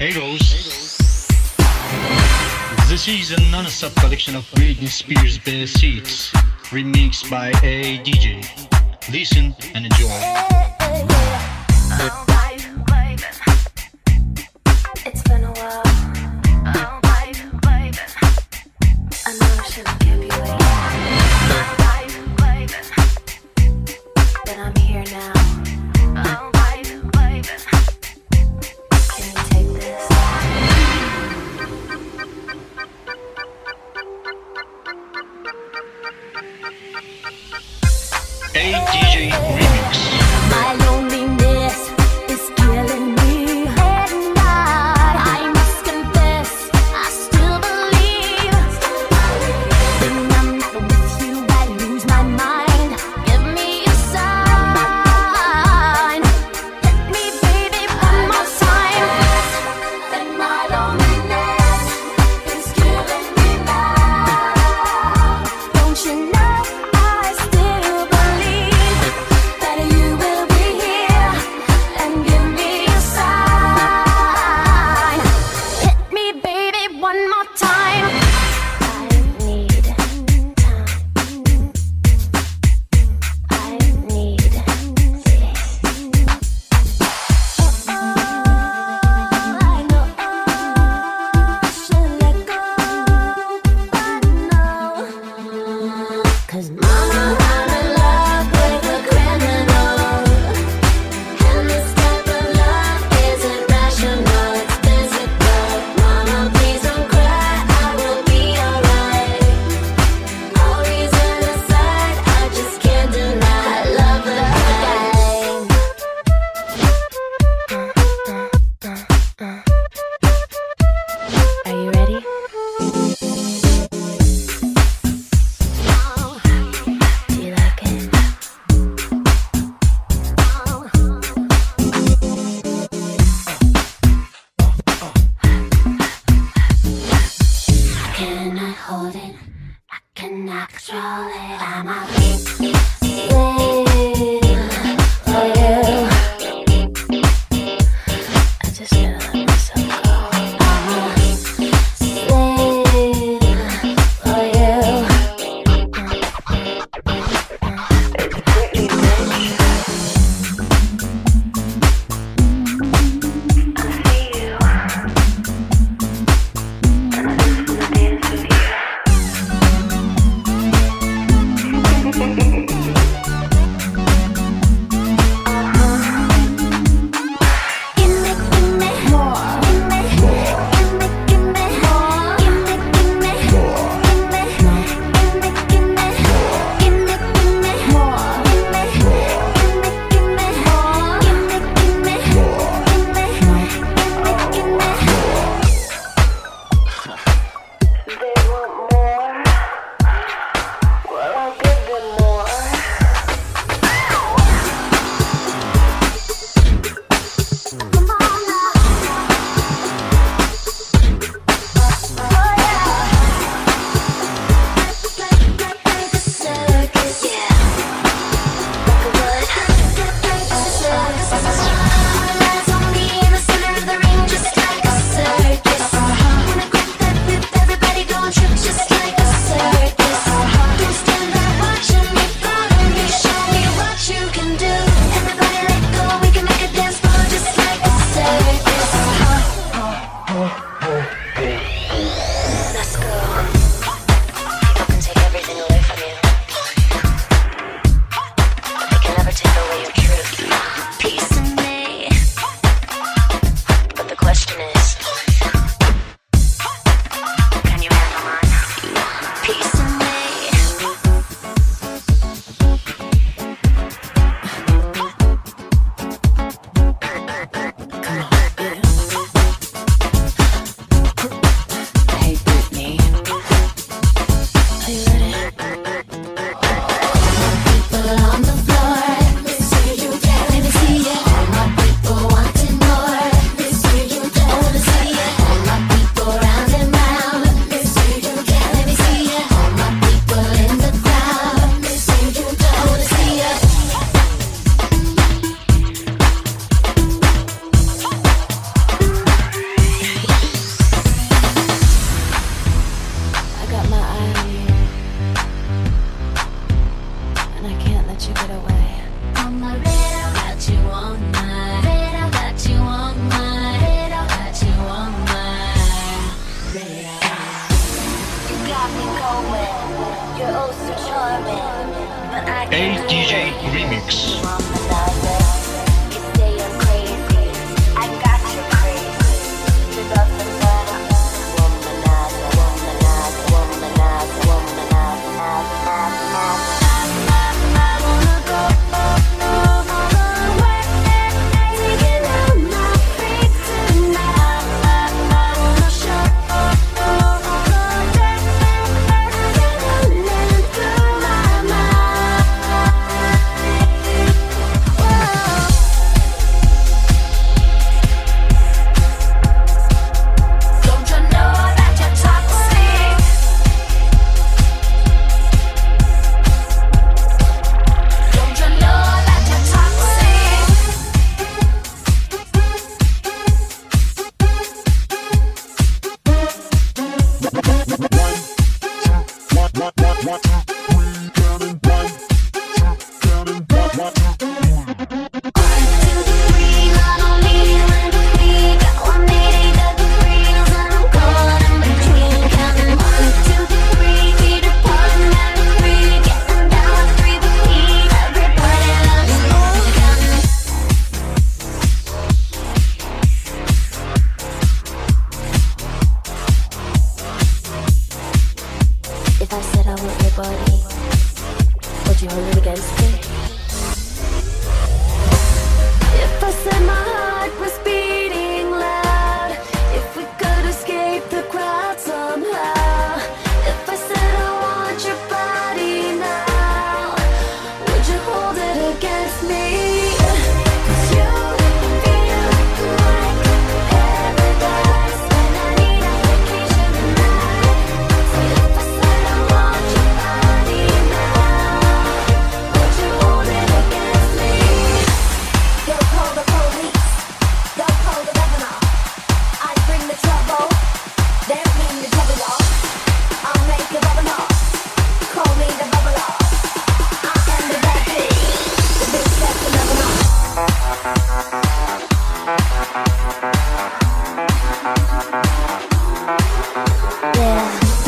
Hey Rose. This is a non-stop collection of Britney Spears' best hits, remixed by a DJ. Listen and enjoy. Oh, baby. It's been a while. Oh, baby. I know I shouldn't keep you waiting. Oh, baby. But I'm here now. Oh, baby. Can you take this? A DJ remix. My loneliness is killing me at night. I must confess, I still believe. When I'm not with you, I lose my mind. Give me a sign. Hit me, baby, one more time. And my loneliness is killing me now. Don't you know I still believe that you will be here and give me a sign. Hit me, baby, one more time. I need time. I need this. I know I should let go, but no. 'Cause mama, I'm in love with a criminal. And this type of love isn't rational, it's physical. Mama, please don't cry, I will be alright. All reason aside, I just can't deny I love the game. Are you ready? Do you like it? Can I hold it? I cannot control it. I'm a slave for you. I just gotta let myself go. I'm a slave for you. you get away. On my radar, got you on my radar, got you on my radar, got you on my radar. You got me going, you're oh so charming, but I can't ADJ Remix. You say I'm crazy, I got you crazy. You love the womanizer, womanizer, womanizer, womanizer. If I said I want your body, would you hold it against me? If I said my heart was beating loud, if we could escape the crowd somehow, if I said I want your body now, would you hold it against me? 'Cause you feel like paradise, and I need a vacation tonight. So if I said I want your body now, would you hold it against me? They'll call the police, they'll call the governor. I bring the trouble, they'll bring the trouble off. I'll make you bubble off, call me the bubble off. I am the bad bitch, the bitch that's the level off. Yeah.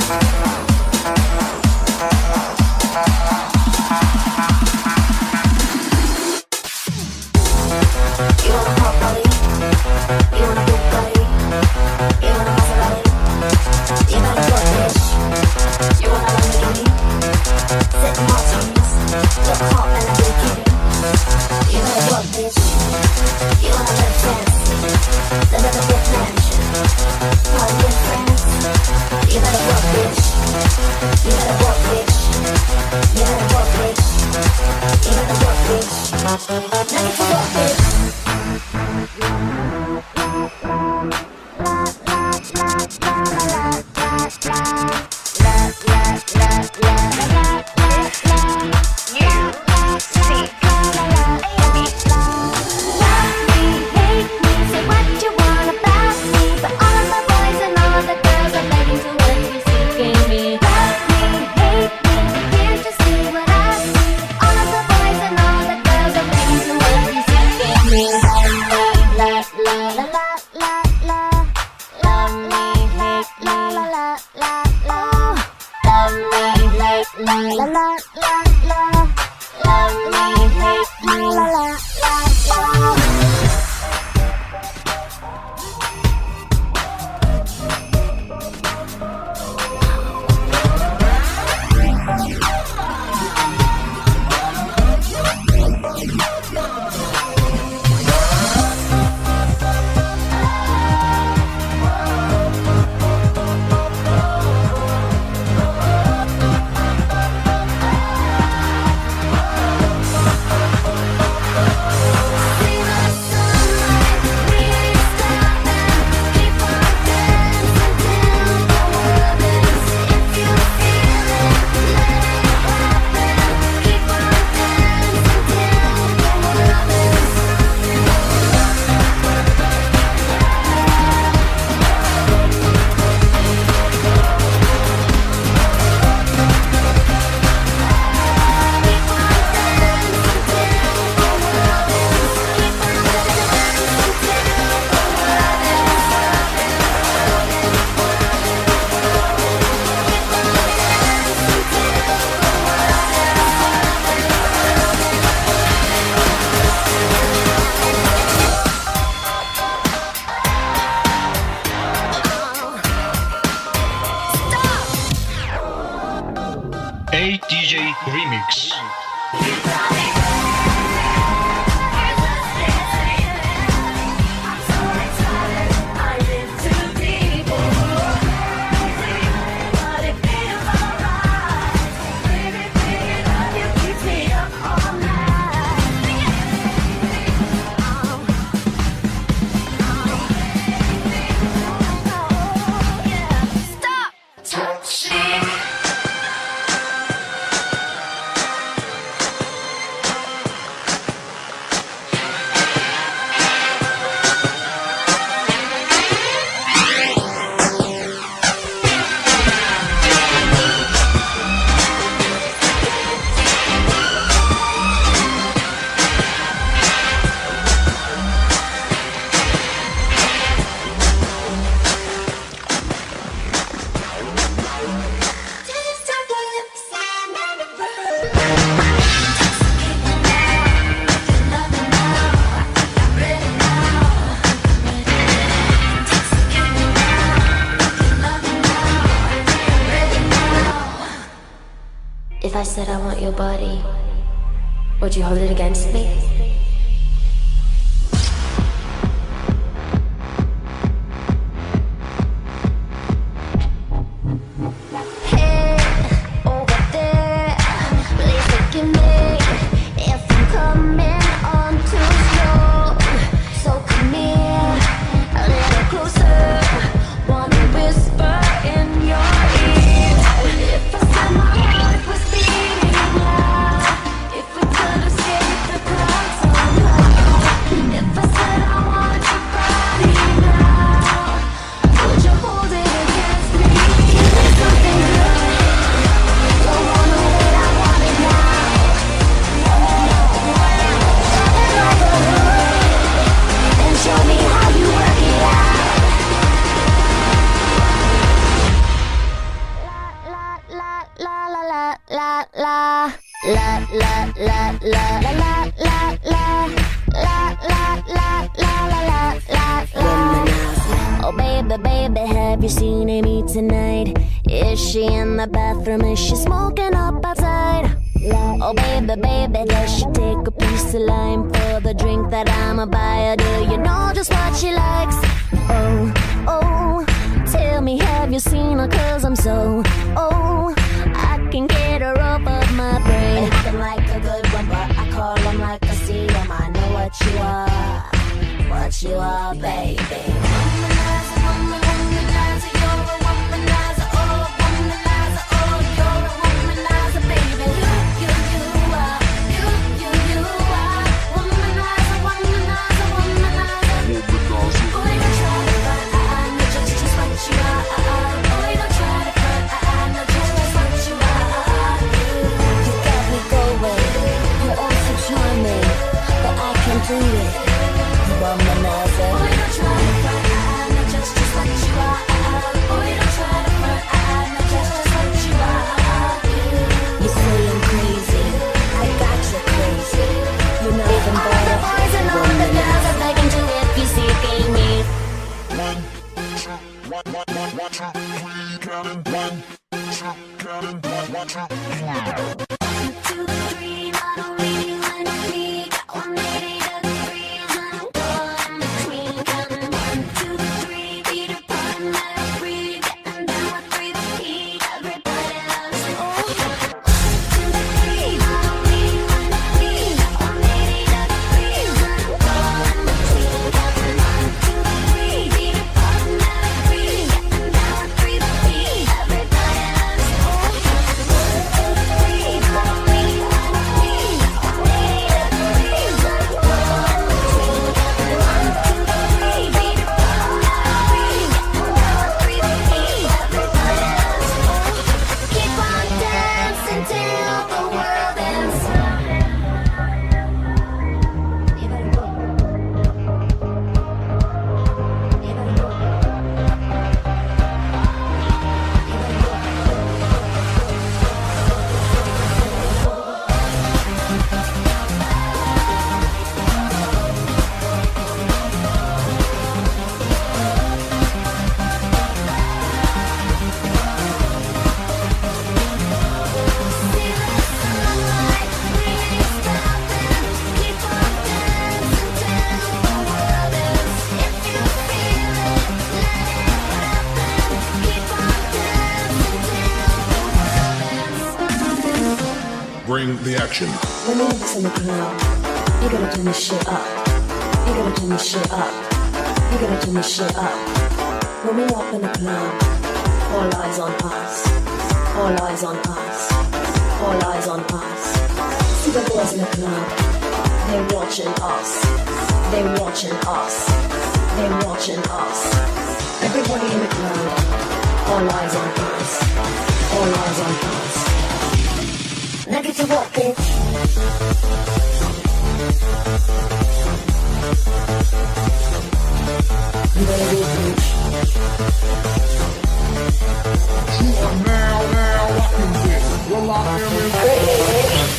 You want a hot body? You want a good body? You want a Maserati? You better work, bitch. You want a Lamborghini? Sit in Martinis, look hot and a bikini. You better work, bitch. You wanna live fancy, live in a big mansion, party with friends. You better work, bitch. You better work, bitch. You better work, bitch. You better work, bitch. Now get to work, bitch. If I said I want your body, would you hold it against me? Hey, over there, please forgive me if I'm coming on too slow. So come here, a little closer, wanna whisper in your ear. If I said my heart was beating loud, if we could escape the crowd somehow, if I said I want your body now, would you hold it against me? There's something good, don't wanna wait, I want it now. And show me how you work it out. La la la la la la la la la la la la la la la la la la la. Oh baby, baby, have you seen Amy tonight? Is she in the bathroom? Is she smoking up outside? Oh baby, baby, does she take a piece of lime for the drink that I'ma buy her? Do you know just what she likes? Oh, oh, tell me, have you seen her? 'Cause I'm so, oh, I can get her off of my brain. Looking like a good one, but I call them like I see them. I know what you are, baby. Womanizer, womanizer, you're a womanizer, oh, womanizer, oh, you're a womanizer, baby. You are, you are, womanizer, womanizer, womanizer. Boy, don't try to front, I know just what you are. Boy, don't try to front, I know just what you are. You got me going. action. When the niggas in the club, you gotta turn this shit up. You gotta turn this shit up. You gotta turn this shit up. When we up in the club, all eyes on us. All eyes on us. All eyes on us. See the boys in the club, they're watching us. They're watching us. They're watching us. Everybody in the club, all eyes on us. All eyes on us. Negative what, bitch? You better be a bitch. You are now rocking with Will I Am in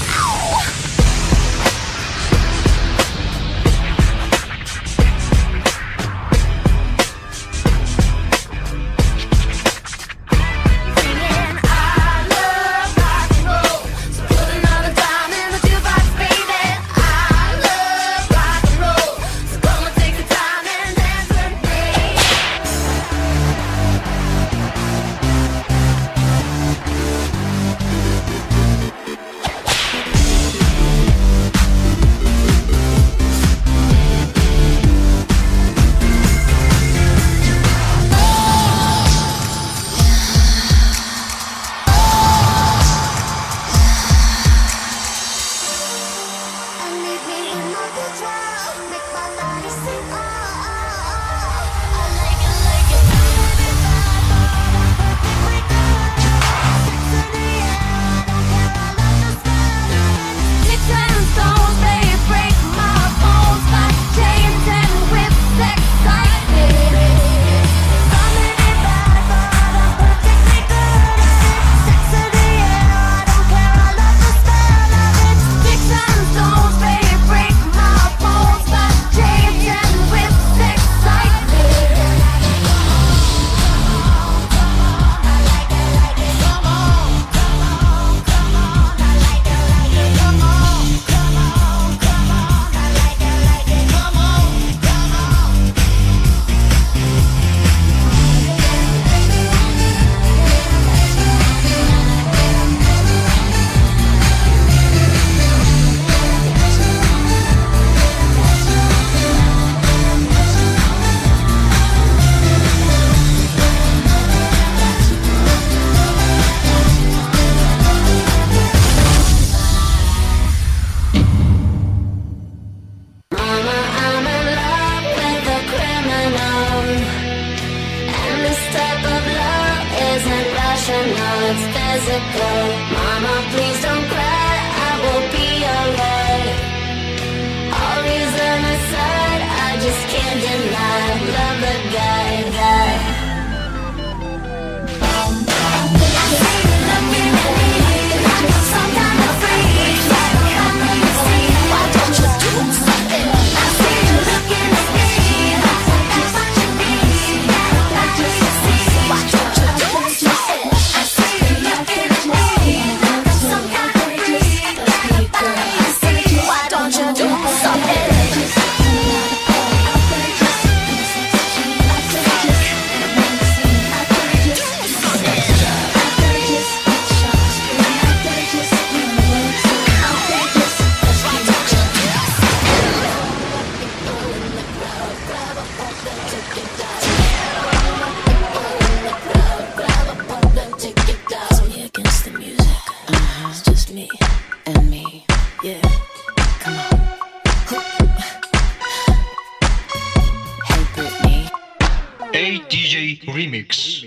Remix.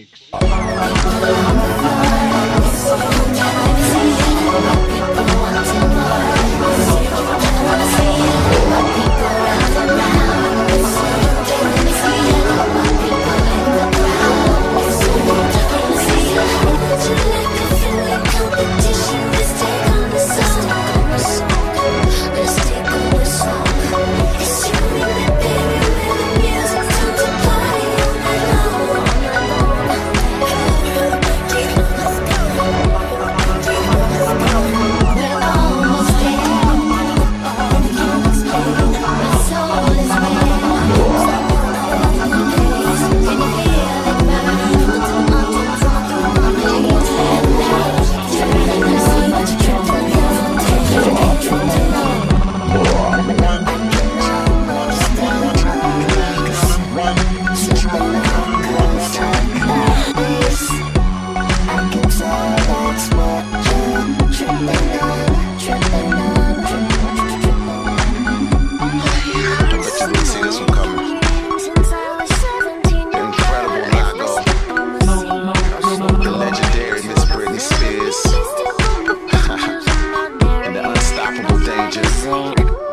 unstoppable dangers. You're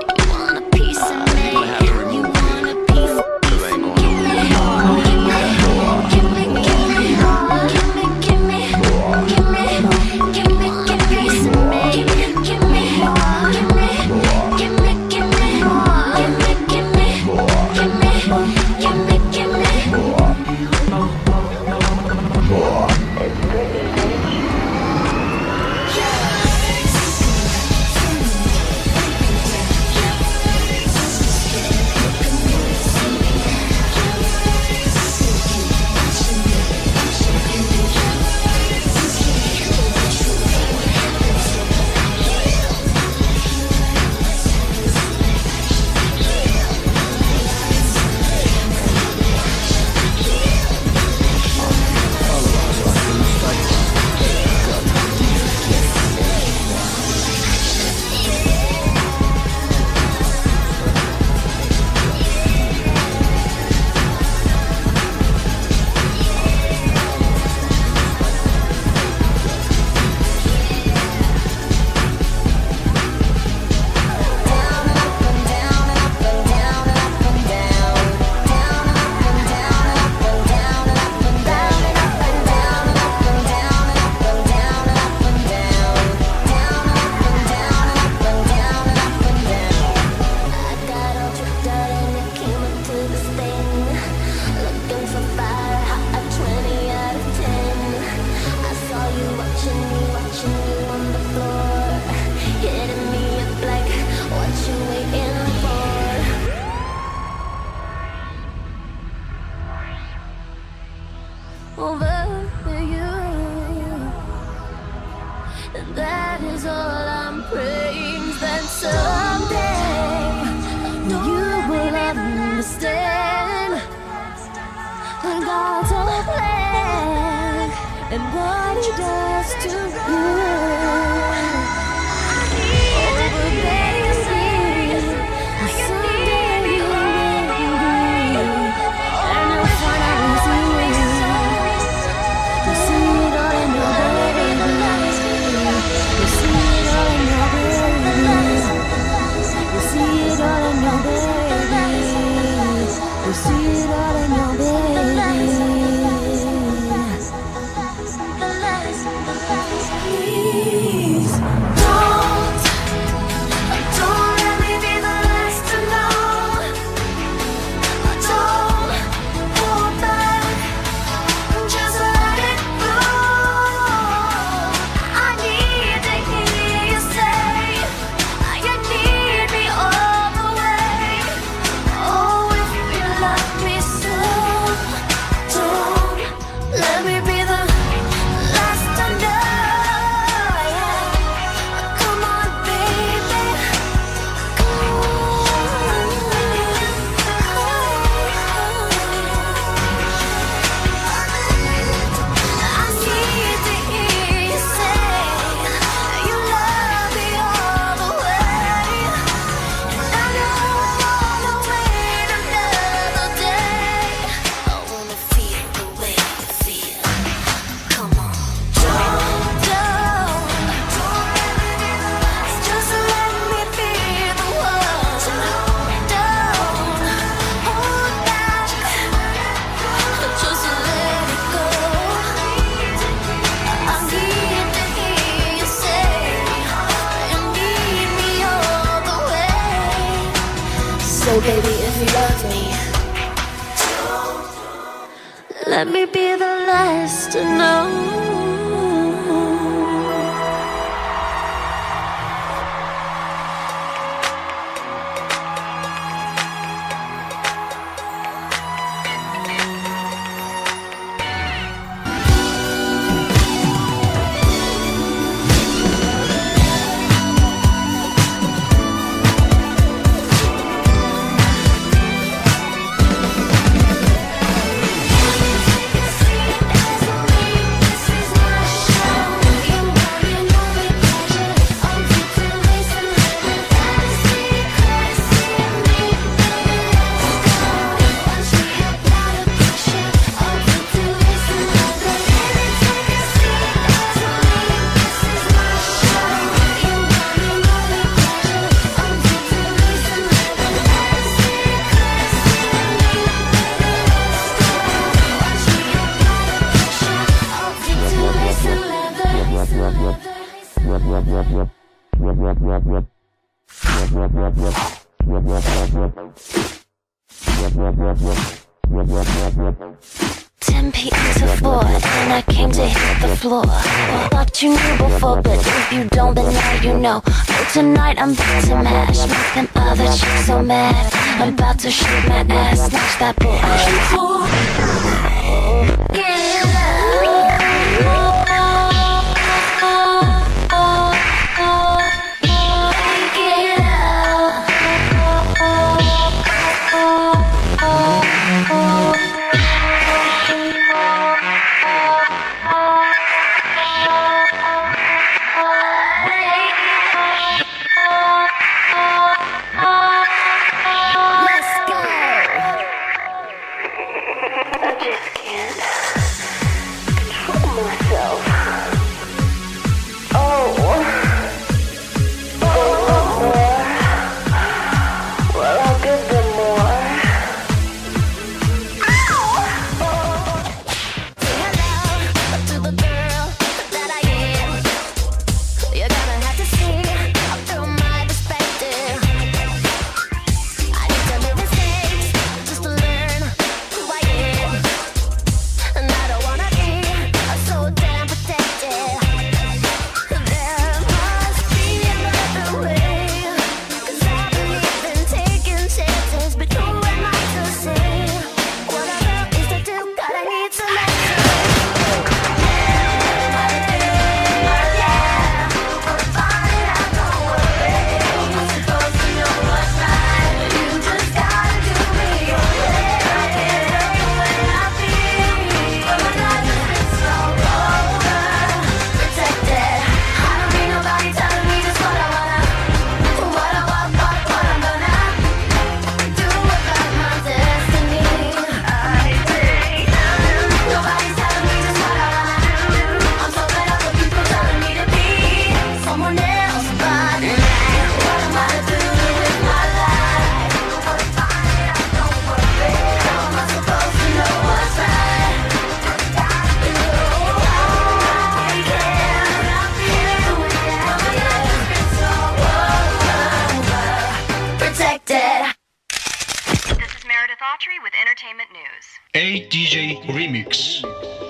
gonna have to remove it, 'cause I ain't going over you. And that is all I'm praying, that someday you will understand God's whole plan and what He does to you. So baby, if you love me, let me be the last to know. This is p.m. to 4, and I came to hit the floor. Thought you knew before, but if you don't, then now you know. But tonight I'm about to mash, make them other chicks so mad. I'm about to shake my ass, snatch that bull. with entertainment news. A DJ Remix.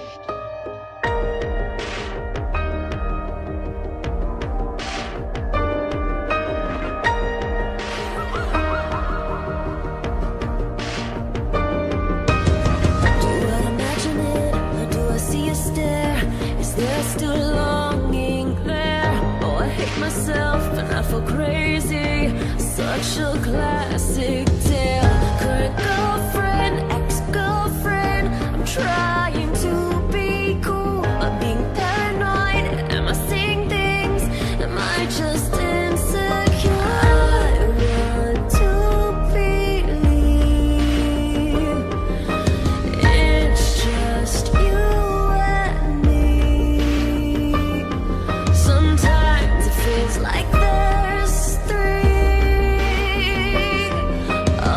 Such a classic tale. Current girlfriend, ex-girlfriend. I'm trying to be cool, but being paranoid. Am I seeing things? Am I just insecure? I want to believe it's just you and me. Sometimes it feels like there's three.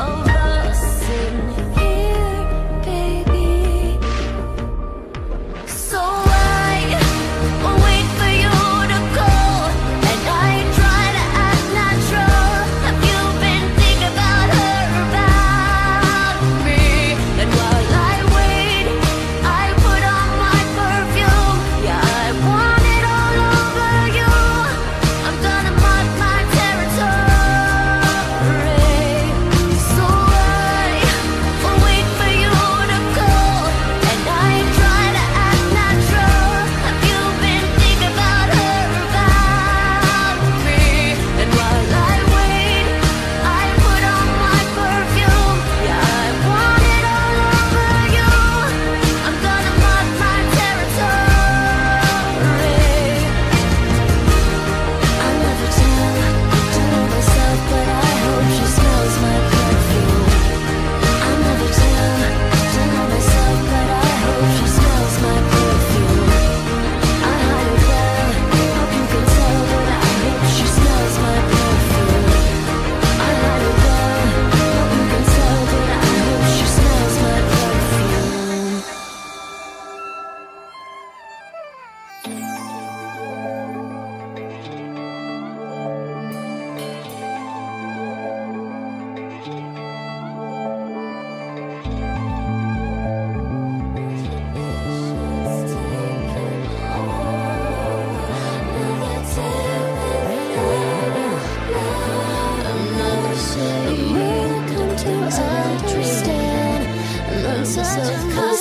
say, come to understand. None of